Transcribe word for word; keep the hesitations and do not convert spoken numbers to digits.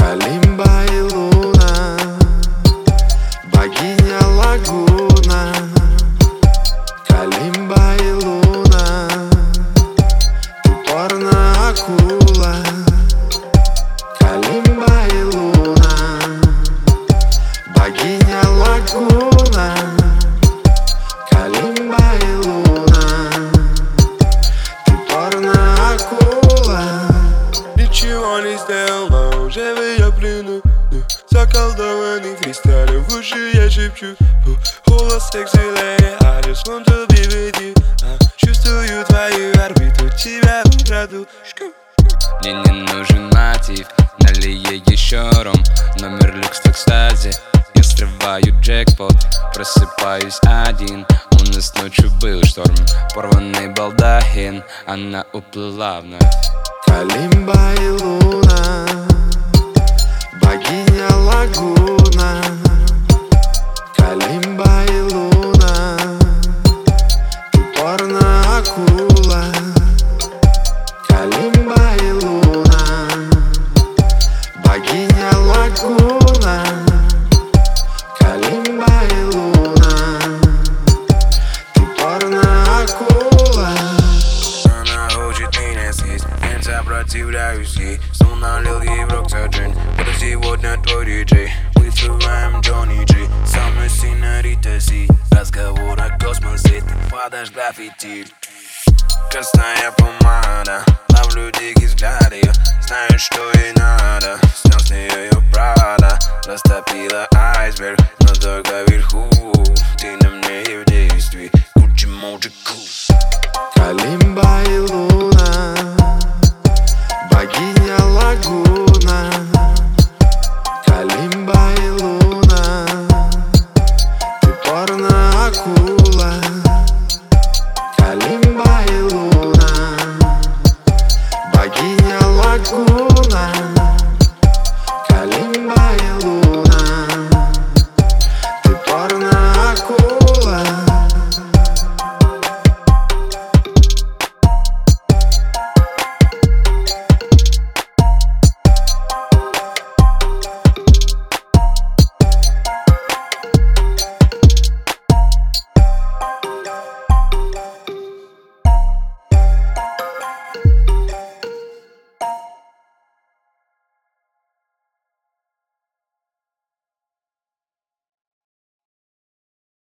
Калимба и луна, богиня лагуна. Калимба и луна, ты порно акула. Калимба и луна, богиня лагуна. Калимба и луна, ты порно акула. Ничего не сделал, уже в ее плену. Заколдованный фристайлем в уши я шепчу. Голос секси леди, I just want to be with you. Чувствую твою орбиту, тебя украду. Мне не нужен мотив, налей еще ром. Номер люкс в экстазе, я срываю джекпот. Просыпаюсь один, у нас ночью был шторм. Порванный балдахин, она уплыла вновь. Калимба и луна, богиня лагуна. Калимба и луна, ты порно акула. Калимба и луна, богиня лагуна. Калимба и луна, ты порно акула. Она хочет меня съесть, я сопротивляюсь ей. Сон налил ей в рот саджень, это сегодня твой диджей. Вызываем Джонни Джи, со мной синьорита Си. Разговор о космосе, ты подожгла фитиль. Красная помада, ловлю дикий взгляд ее, знаешь, что ей надо.